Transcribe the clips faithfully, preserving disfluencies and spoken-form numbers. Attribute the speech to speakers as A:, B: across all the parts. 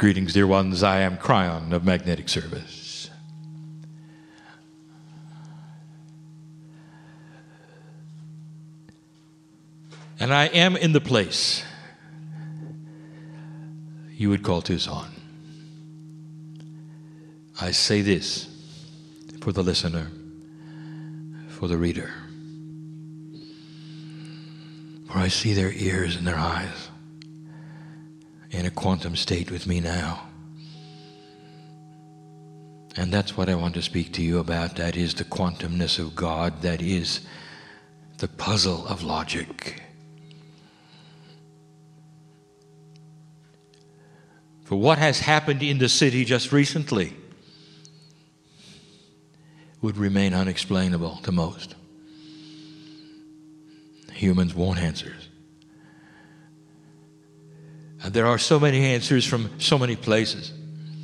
A: Greetings, dear ones. I am Cryon of Magnetic Service. And I am in the place you would call Tucson. I say this for the listener, for the reader. For I see their ears and their eyes in a quantum state with me now. And that's what I want to speak to you about. That is the quantumness of God. That is the puzzle of logic. For what has happened in the city just recently would remain unexplainable to most. Humans want answers. And there are so many answers from so many places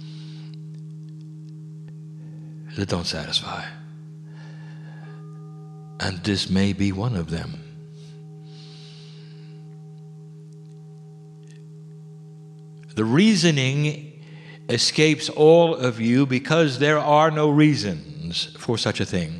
A: that don't satisfy. And this may be one of them. The reasoning escapes all of you because there are no reasons for such a thing.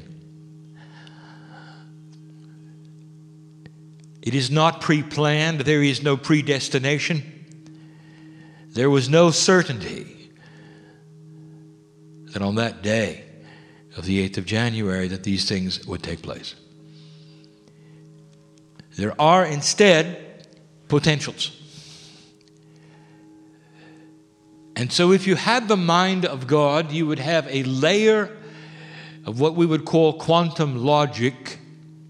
A: It is not pre-planned. There is no predestination. There was no certainty that on that day of the eighth of January that these things would take place. There are instead potentials. And so if you had the mind of God, you would have a layer of what we would call quantum logic,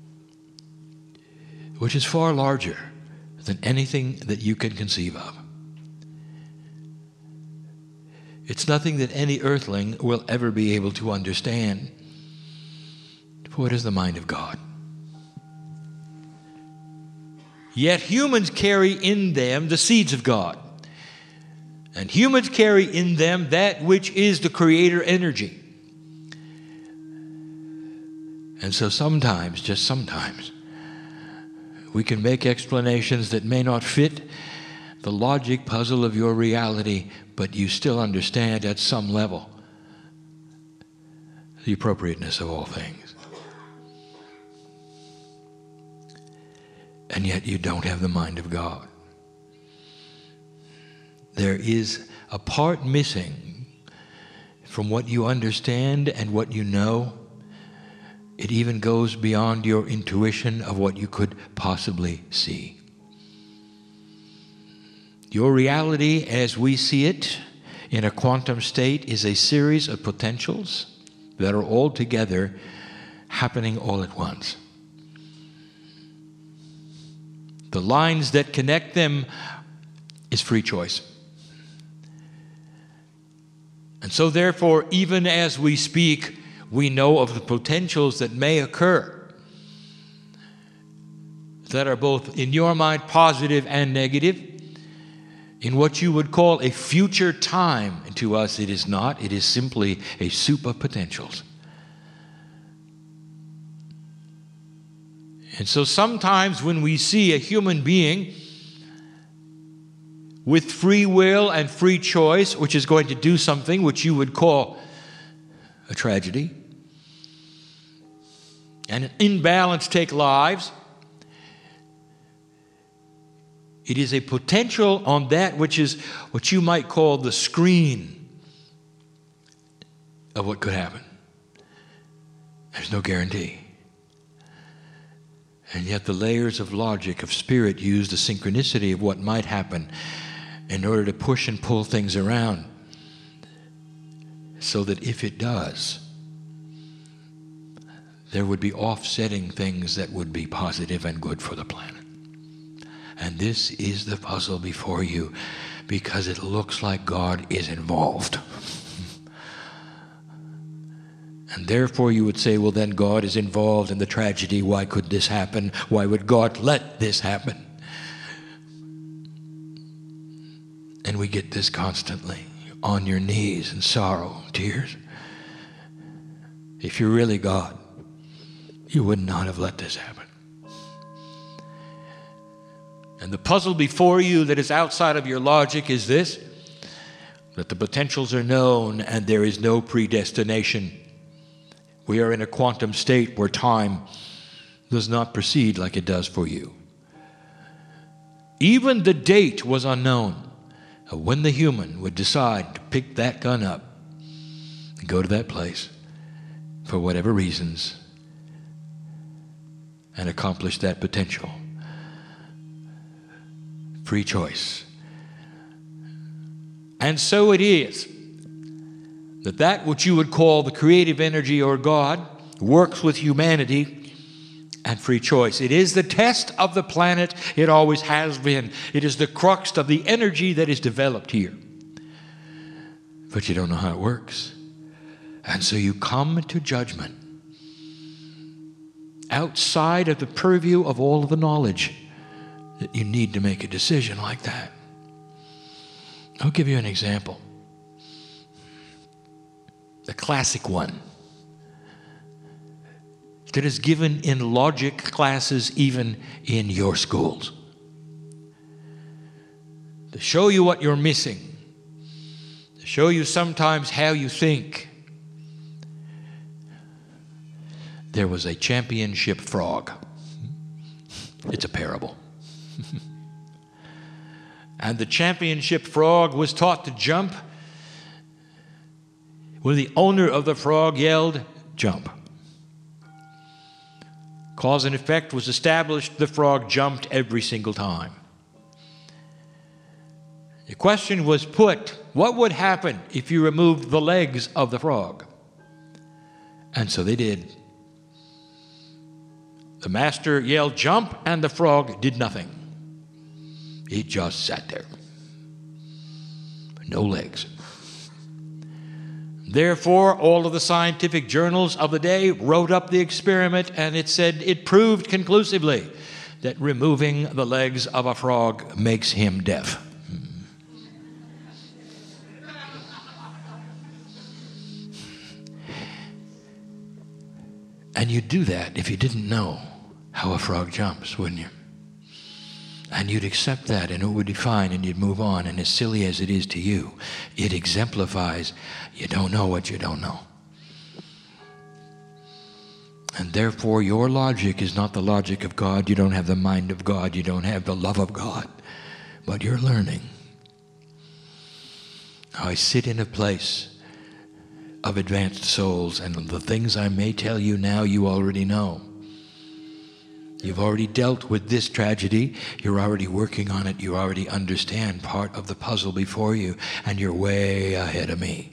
A: which is far larger than anything that you can conceive of. It's nothing that any earthling will ever be able to understand. For it is the mind of God. Yet humans carry in them the seeds of God. And humans carry in them that which is the creator energy. And so sometimes, just sometimes, we can make explanations that may not fit the logic puzzle of your reality, but you still understand at some level the appropriateness of all things. And yet you don't have the mind of God. There is a part missing from what you understand and what you know. It even goes beyond your intuition of what you could possibly see. Your reality as we see it in a quantum state is a series of potentials that are all together happening all at once. The lines that connect them is free choice. And so therefore, even as we speak, we know of the potentials that may occur that are both in your mind positive and negative. In what you would call a future time, to us it is not. It is simply a soup of potentials. And so sometimes when we see a human being with free will and free choice, which is going to do something which you would call a tragedy, and an imbalance take lives, it is a potential on that which is what you might call the screen of what could happen. There's no guarantee. And yet the layers of logic, of spirit, use the synchronicity of what might happen in order to push and pull things around so that if it does, there would be offsetting things that would be positive and good for the planet. And this is the puzzle before you because it looks like God is involved. And therefore you would say, well, then God is involved in the tragedy. Why could this happen? Why would God let this happen? And we get this constantly, on your knees in sorrow, tears. If you're really God, you would not have let this happen. And the puzzle before you that is outside of your logic is this. that the potentials are known and there is no predestination. We are in a quantum state where time does not proceed like it does for you. Even the date was unknown of when the human would decide to pick that gun up and go to that place for whatever reasons and accomplish that potential. Free choice. And so it is that that which you would call the creative energy or God works with humanity and free choice. It is the test of the planet. It always has been. It is the crux of the energy that is developed here. But you don't know how it works. And so you come to judgment outside of the purview of all of the knowledge that you need to make a decision like that. I'll give you an example. The classic one that is given in logic classes even in your schools. To show you what you're missing. To show you sometimes how you think. There was a championship frog. It's a parable. And the championship frog was taught to jump when the owner of the frog yelled, "Jump." Cause and effect was established. The frog jumped every single time. The question was put, what would happen if you removed the legs of the frog? And so they did. The master yelled, "Jump," and the frog did nothing. He just sat there. No legs. Therefore, all of the scientific journals of the day wrote up the experiment, and it said it proved conclusively that removing the legs of a frog makes him deaf. And you'd do that if you didn't know how a frog jumps, wouldn't you? And you'd accept that, and it would be fine, and you'd move on. And as silly as it is to you, it exemplifies you don't know what you don't know. And therefore, your logic is not the logic of God. You don't have the mind of God. You don't have the love of God. But you're learning. I sit in a place of advanced souls, and the things I may tell you now, you already know. You've already dealt with this tragedy. You're already working on it. You already understand part of the puzzle before you, and you're way ahead of me.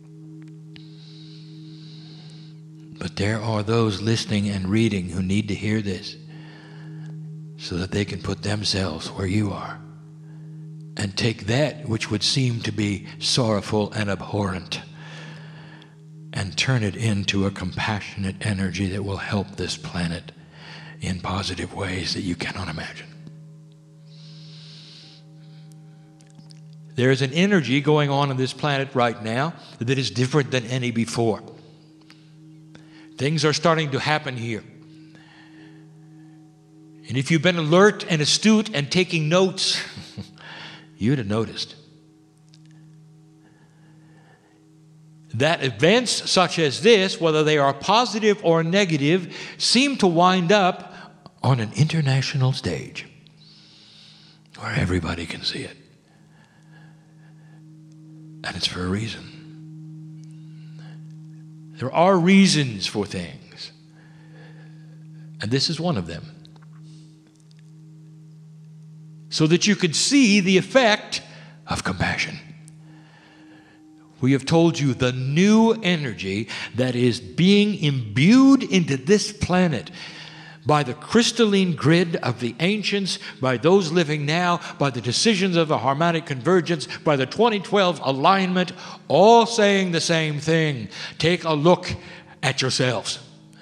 A: But there are those listening and reading who need to hear this so that they can put themselves where you are and take that which would seem to be sorrowful and abhorrent and turn it into a compassionate energy that will help this planet in positive ways that you cannot imagine. There is an energy going on on this planet right now that is different than any before. Things are starting to happen here. And if you've been alert and astute and taking notes, you'd have noticed that events such as this, whether they are positive or negative, seem to wind up on an international stage where everybody can see it. And it's for a reason. There are reasons for things. And this is one of them. So that you could see the effect of compassion. We have told you the new energy that is being imbued into this planet by the crystalline grid of the ancients, by those living now, by the decisions of the harmonic convergence, by the twenty twelve alignment, all saying the same thing. Take a look at yourselves.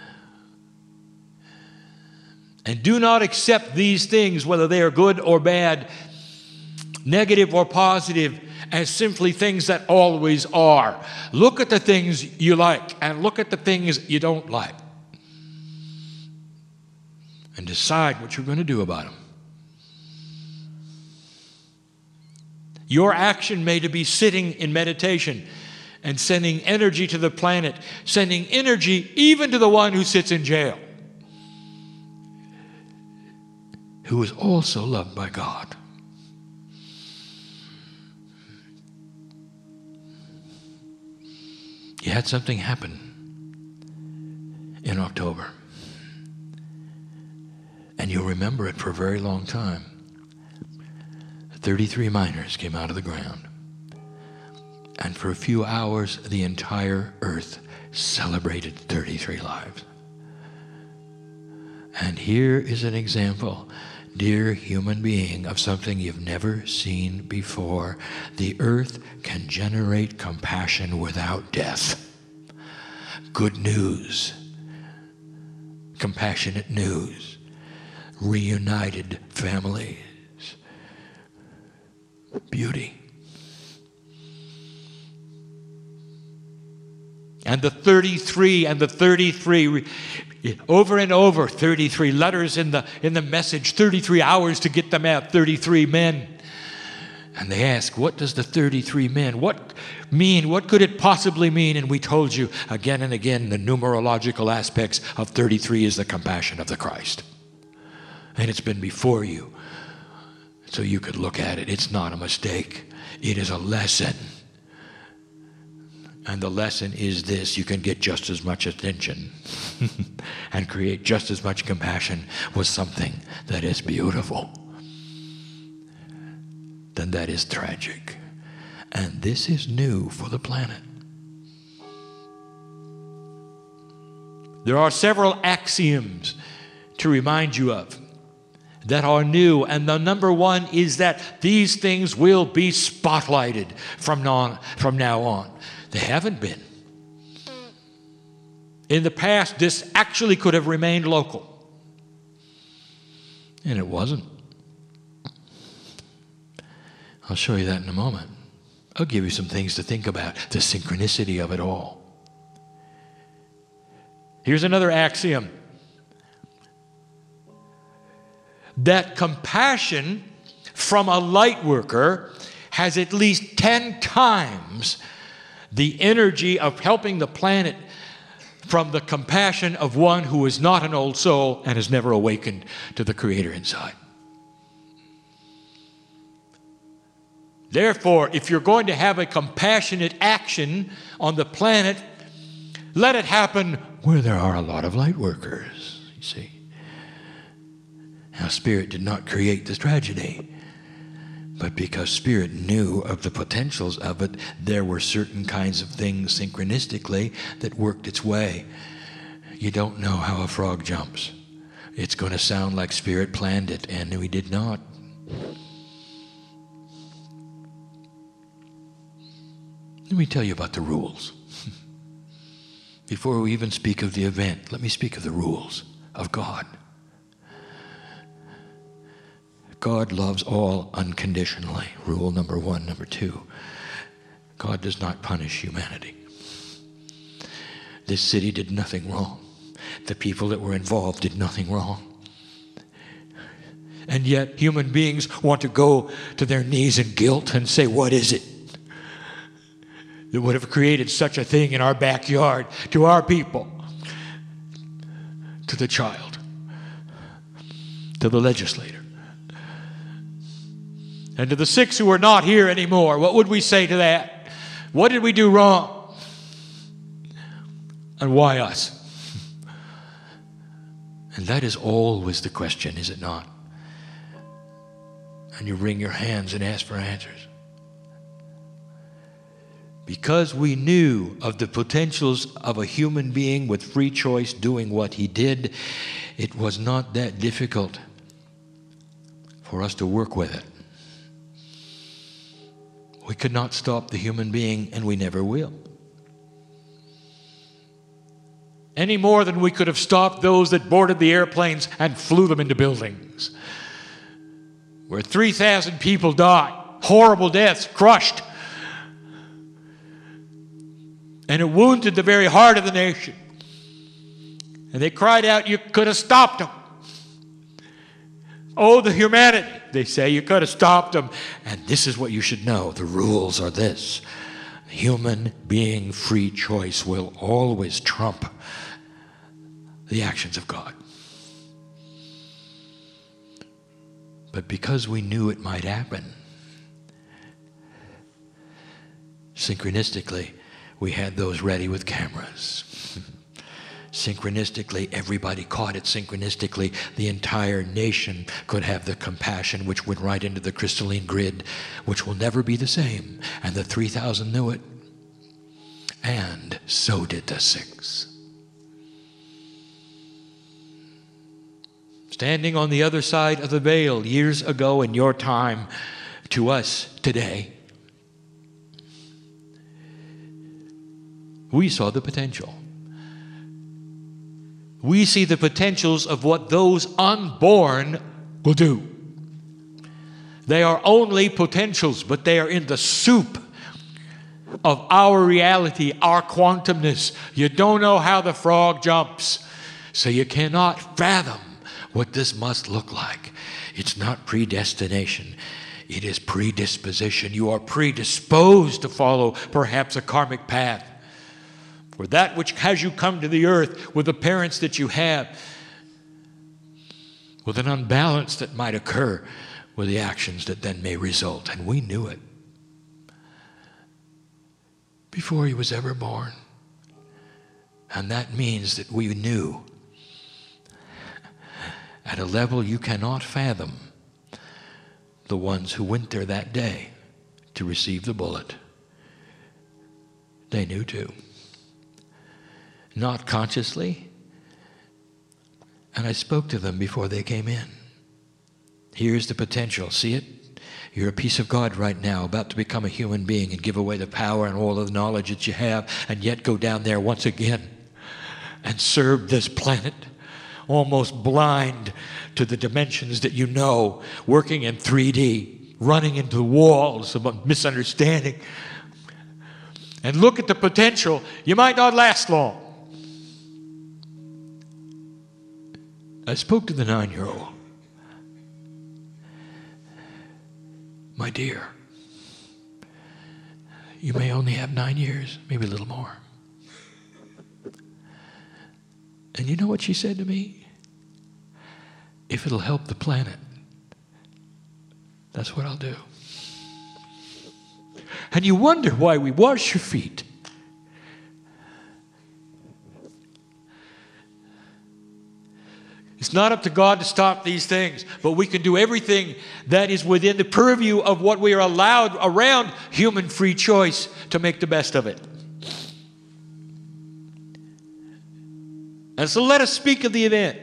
A: And do not accept these things, whether they are good or bad, negative or positive, as simply things that always are. Look at the things you like and look at the things you don't like. And decide what you're going to do about them. Your action may be sitting in meditation and sending energy to the planet, sending energy even to the one who sits in jail, who is also loved by God. You had something happen in October, and you'll remember it for a very long time. thirty-three miners came out of the ground, and for a few hours the entire earth celebrated thirty-three lives. And here is an example, dear human being, of something you've never seen before. The earth can generate compassion without death. Good news. Compassionate news. Reunited families. Beauty. And the thirty-three and the thirty-three, over and over, thirty-three letters in the in the message, thirty-three hours to get them out, thirty-three men. And they ask, what does the thirty-three men, what mean? What could it possibly mean? And we told you again and again, the numerological aspects of thirty-three is the compassion of the Christ. And it's been before you, so you could look at it. It's not a mistake. It is a lesson. And the lesson is this: you can get just as much attention and create just as much compassion with something that is beautiful than that is tragic. And this is new for the planet. There are several axioms to remind you of that are new, and the number one is that these things will be spotlighted from now, from now on. They haven't been. In the past, this actually could have remained local. And it wasn't. I'll show you that in a moment. I'll give you some things to think about, the synchronicity of it all. Here's another axiom. That compassion from a light worker has at least ten times the energy of helping the planet from the compassion of one who is not an old soul and has never awakened to the Creator inside. Therefore, if you're going to have a compassionate action on the planet, let it happen where there are a lot of light workers, you see. Now, Spirit did not create this tragedy, but because Spirit knew of the potentials of it, there were certain kinds of things synchronistically that worked its way. You don't know how a frog jumps. It's going to sound like Spirit planned it, and we did not. Let me tell you about the rules. Before we even speak of the event, let me speak of the rules of God. God loves all unconditionally. Rule number one. Number two, God does not punish humanity. This city did nothing wrong. The people that were involved did nothing wrong. And yet human beings want to go to their knees in guilt and say, what is it that would have created such a thing in our backyard to our people, to the child, to the legislator? And to the six who are not here anymore, what would we say to that? What did we do wrong? And why us? And that is always the question, is it not? And you wring your hands and ask for answers. Because we knew of the potentials of a human being with free choice doing what he did, it was not that difficult for us to work with it. We could not stop the human being, and we never will. Any more than we could have stopped those that boarded the airplanes and flew them into buildings, where three thousand people died, horrible deaths, crushed. And it wounded the very heart of the nation. And they cried out, you could have stopped them. Oh, the humanity. They say you could have stopped them. And this is what you should know. The rules are this. Human being free choice will always trump the actions of God. But because we knew it might happen, synchronistically, we had those ready with cameras. Synchronistically, everybody caught it. Synchronistically, the entire nation could have the compassion which went right into the crystalline grid, which will never be the same. And the three thousand knew it. And so did the six. Standing on the other side of the veil years ago in your time to us today, we saw the potential. We see the potentials of what those unborn will do. They are only potentials, but they are in the soup of our reality, our quantumness. You don't know how the frog jumps, so you cannot fathom what this must look like. It's not predestination. It is predisposition. You are predisposed to follow perhaps a karmic path. For that which has you come to the earth with the parents that you have, with an unbalance that might occur with the actions that then may result. And we knew it before he was ever born. And that means that we knew at a level you cannot fathom the ones who went there that day to receive the bullet. They knew too. Not consciously. And I spoke to them before they came in. Here's the potential. See it? You're a piece of God right now, about to become a human being and give away the power and all of the knowledge that you have, and yet go down there once again and serve this planet, almost blind to the dimensions that you know, working in three D, running into the walls of misunderstanding. And look at the potential. You might not last long. I spoke to the nine-year-old. My dear, you may only have nine years, maybe a little more. And you know what she said to me? If it'll help the planet, that's what I'll do. And you wonder why we wash your feet. It's not up to God to stop these things, but we can do everything that is within the purview of what we are allowed around human free choice to make the best of it. And so let us speak of the event.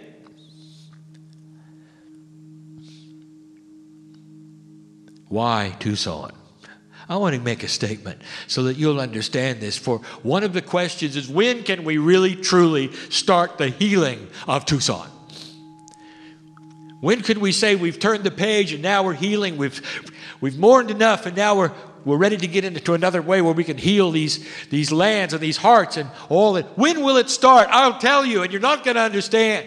A: Why Tucson? I want to make a statement so that you'll understand this. For one of the questions is, when can we really truly start the healing of Tucson? When can we say we've turned the page and now we're healing, we've, we've mourned enough and now we're, we're ready to get into another way where we can heal these, these lands and these hearts and all that? When will it start? I'll tell you, and you're not going to understand.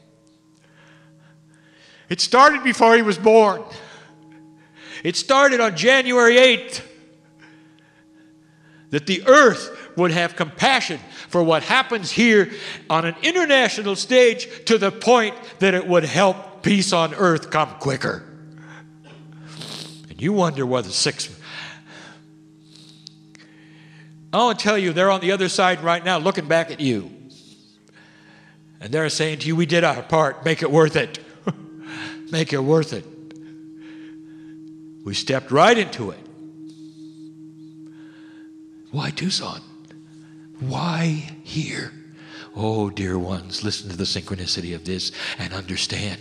A: It started before he was born. It started on January eighth. That the earth would have compassion for what happens here on an international stage, to the point that it would help peace on earth come quicker. And you wonder whether six... I want to tell you, they're on the other side right now looking back at you. And they're saying to you, we did our part, make it worth it. Make it worth it. We stepped right into it. Why Tucson? Why here? Oh, dear ones, listen to the synchronicity of this and understand.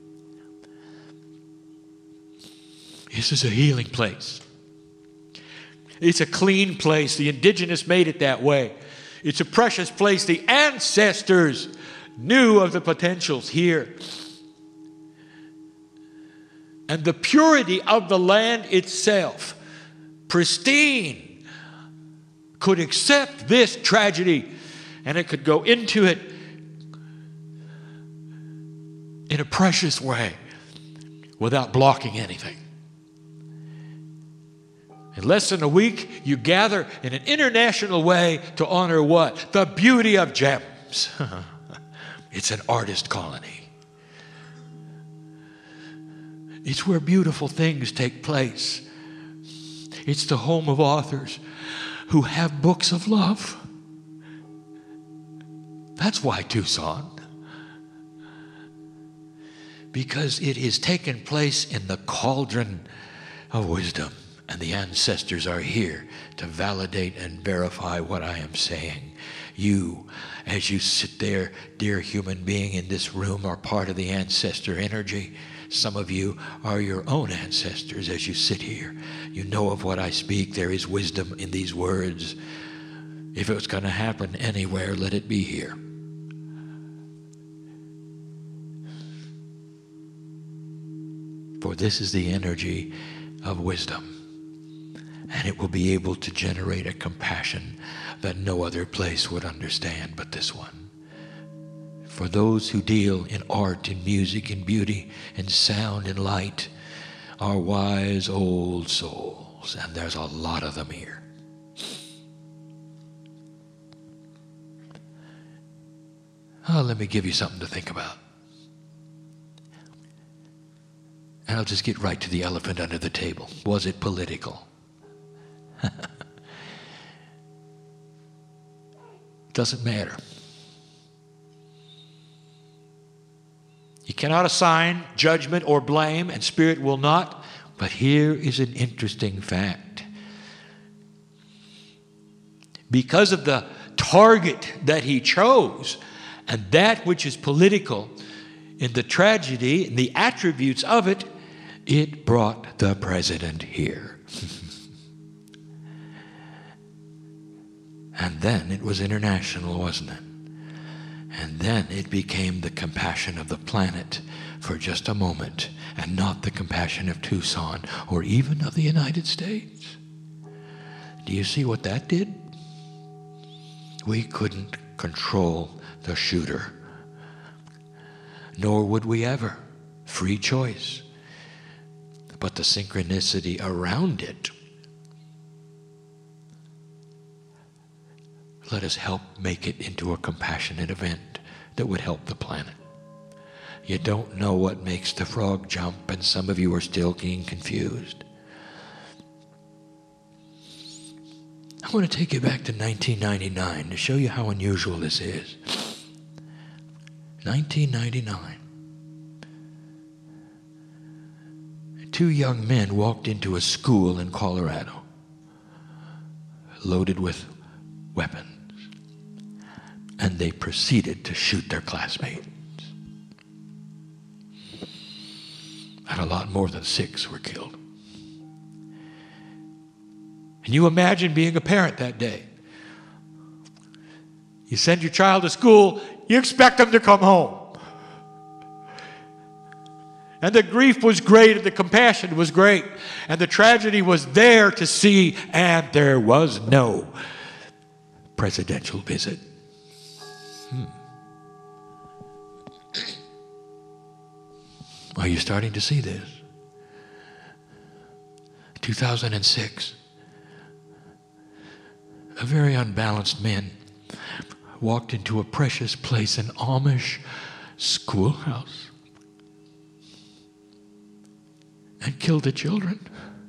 A: This is a healing place. It's a clean place. The indigenous made it that way. It's a precious place. The ancestors knew of the potentials here. And the purity of the land itself, pristine, could accept this tragedy, and it could go into it in a precious way. without blocking anything. In less than a week, you gather in an international way to honor what? The beauty of gems. It's an artist colony. It's where beautiful things take place. It's the home of authors who have books of love. That's why Tucson. Because it is taken place in the cauldron of wisdom. And the ancestors are here to validate and verify what I am saying. You, as you sit there, dear human being in this room, are part of the ancestor energy. Some of you are your own ancestors as you sit here. You know of what I speak. There is wisdom in these words. If it's going to happen anywhere, let it be here. For this is the energy of wisdom. And it will be able to generate a compassion that no other place would understand but this one. For those who deal in art, in music, in beauty, in sound, in light, are wise old souls. And there's a lot of them here. Oh, let me give you something to think about. And I'll just get right to the elephant under the table. Was it political? Doesn't matter. You cannot assign judgment or blame, and Spirit will not. But here is an interesting fact. Because of the target that he chose, and that which is political, in the tragedy and the attributes of it, it brought the president here. And then it was international, wasn't it? And then it became the compassion of the planet for just a moment, and not the compassion of Tucson or even of the United States. Do you see what that did? We couldn't control the shooter, nor would we ever. Free choice. But the synchronicity around it, let us help make it into a compassionate event that would help the planet. You don't know what makes the frog jump, and some of you are still getting confused. I want to take you back to nineteen ninety-nine to show you how unusual this is. nineteen ninety-nine. Two young men walked into a school in Colorado, loaded with weapons. And they proceeded to shoot their classmates. And a lot more than six were killed. And you imagine being a parent that day. You send your child to school, you expect them to come home. And the grief was great, and the compassion was great, and the tragedy was there to see, and there was no presidential visit. Hmm. Are you starting to see this? two thousand six, a very unbalanced man walked into a precious place, an Amish schoolhouse, and killed the children.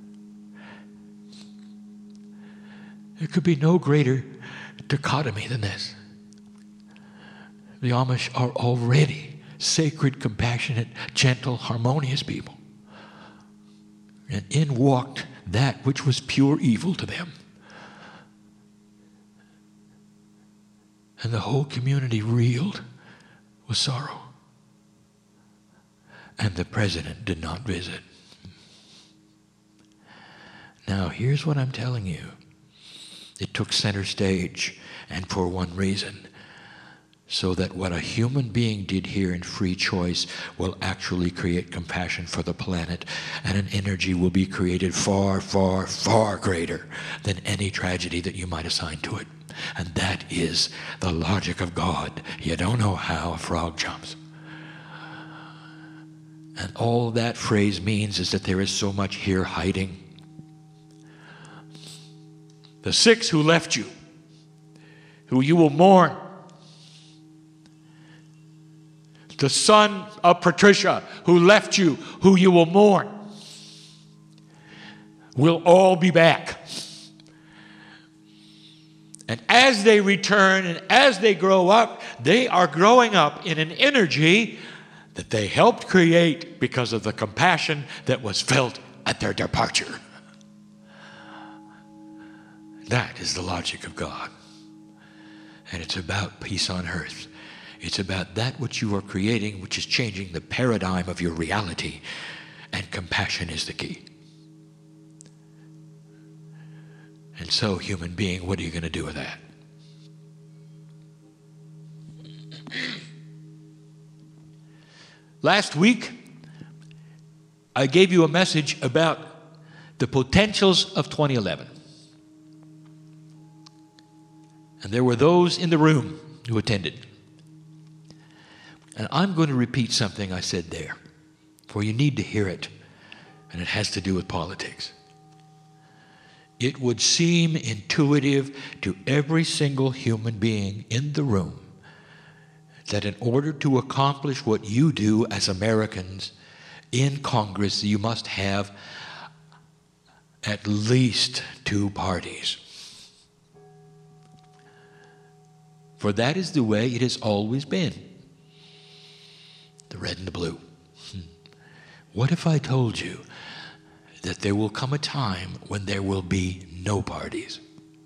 A: There could be no greater dichotomy than this. The Amish are already sacred, compassionate, gentle, harmonious people. And in walked that which was pure evil to them. And the whole community reeled with sorrow. And the president did not visit. Now, here's what I'm telling you. It took center stage, and for one reason. So that what a human being did here in free choice will actually create compassion for the planet, and an energy will be created far, far, far greater than any tragedy that you might assign to it. And that is the logic of God. You don't know how a frog jumps. And all that phrase means is that there is so much here hiding. The six who left you, who you will mourn. The son of Patricia who left you, who you will mourn, will all be back. And as they return and as they grow up, they are growing up in an energy that they helped create because of the compassion that was felt at their departure. That is the logic of God. And it's about peace on earth. It's about that which you are creating, which is changing the paradigm of your reality. And compassion is the key. And so, human being, what are you going to do with that? Last week, I gave you a message about the potentials of twenty eleven. And there were those in the room who attended. And I'm going to repeat something I said there, for you need to hear it, and it has to do with politics. It would seem intuitive to every single human being in the room that in order to accomplish what you do as Americans in Congress, you must have at least two parties. For that is the way it has always been. The red and the blue. What if I told you that there will come a time when there will be no parties?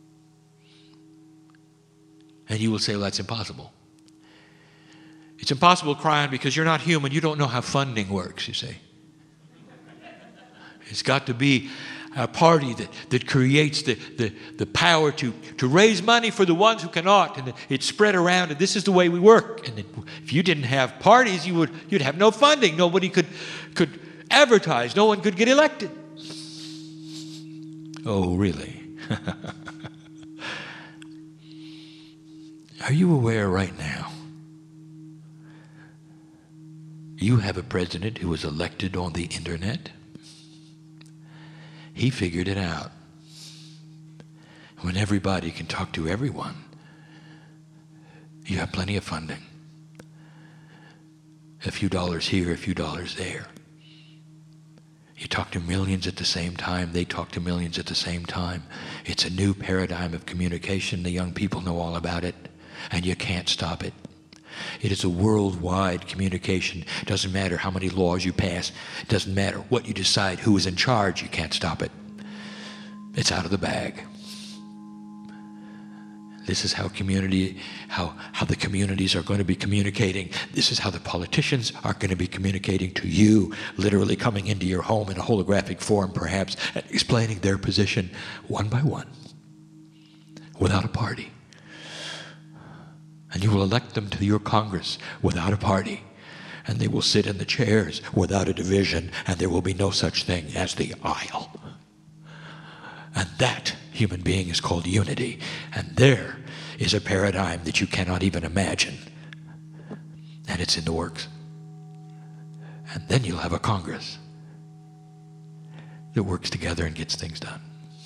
A: And you will say, well, that's impossible. It's impossible, Cryon, because you're not human. You don't know how funding works, you see. It's got to be a party that, that creates the, the, the power to, to raise money for the ones who cannot, and it's spread around, and this is the way we work. And if you didn't have parties, you would, you'd have no funding. Nobody could, could advertise. No one could get elected. Oh, really? Are you aware right now? You have a president who was elected on the internet. He figured it out. When everybody can talk to everyone, you have plenty of funding. A few dollars here, a few dollars there. You talk to millions at the same time. They talk to millions at the same time. It's a new paradigm of communication. The young people know all about it, and you can't stop it. It is a worldwide communication. It doesn't matter how many laws you pass. It doesn't matter what you decide, who is in charge. You can't stop it. It's out of the bag. This is how community, how, how the communities are going to be communicating. This is how the politicians are going to be communicating to you, literally coming into your home in a holographic form, perhaps, and explaining their position one by one, without a party. And you will elect them to your Congress without a party. And they will sit in the chairs without a division, and there will be no such thing as the aisle. And that, human being, is called unity. And there is a paradigm that you cannot even imagine. And it's in the works. And then you'll have a Congress that works together and gets things done.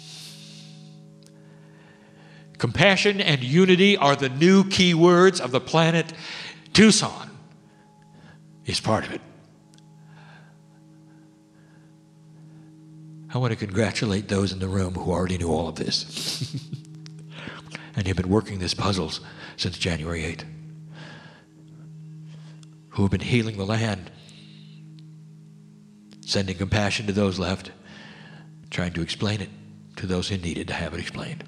A: Compassion and unity are the new key words of the planet. Tucson is part of it. I want to congratulate those in the room who already knew all of this. And have been working these puzzles since January eighth. Who have been healing the land, sending compassion to those left, trying to explain it to those who needed to have it explained.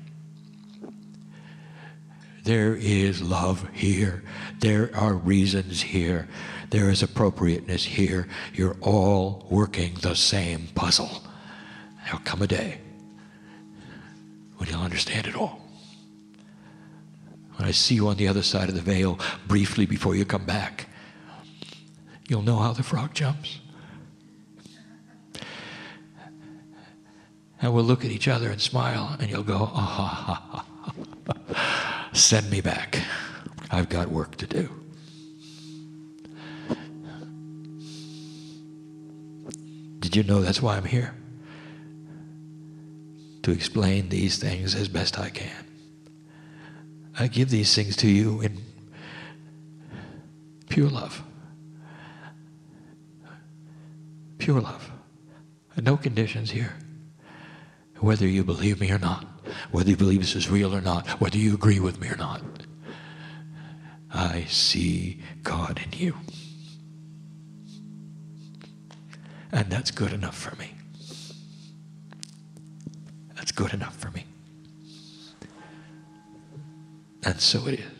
A: There is love here. There are reasons here. There is appropriateness here. You're all working the same puzzle. There'll come a day when you'll understand it all. When I see you on the other side of the veil briefly before you come back, you'll know how the frog jumps. And we'll look at each other and smile, and you'll go, oh, ha, ha, ha. Send me back. I've got work to do. Did you know that's why I'm here? To explain these things as best I can. I give these things to you in pure love. Pure love. And no conditions here. Whether you believe me or not, whether you believe this is real or not, whether you agree with me or not, I see God in you. And that's good enough for me. That's good enough for me. And so it is.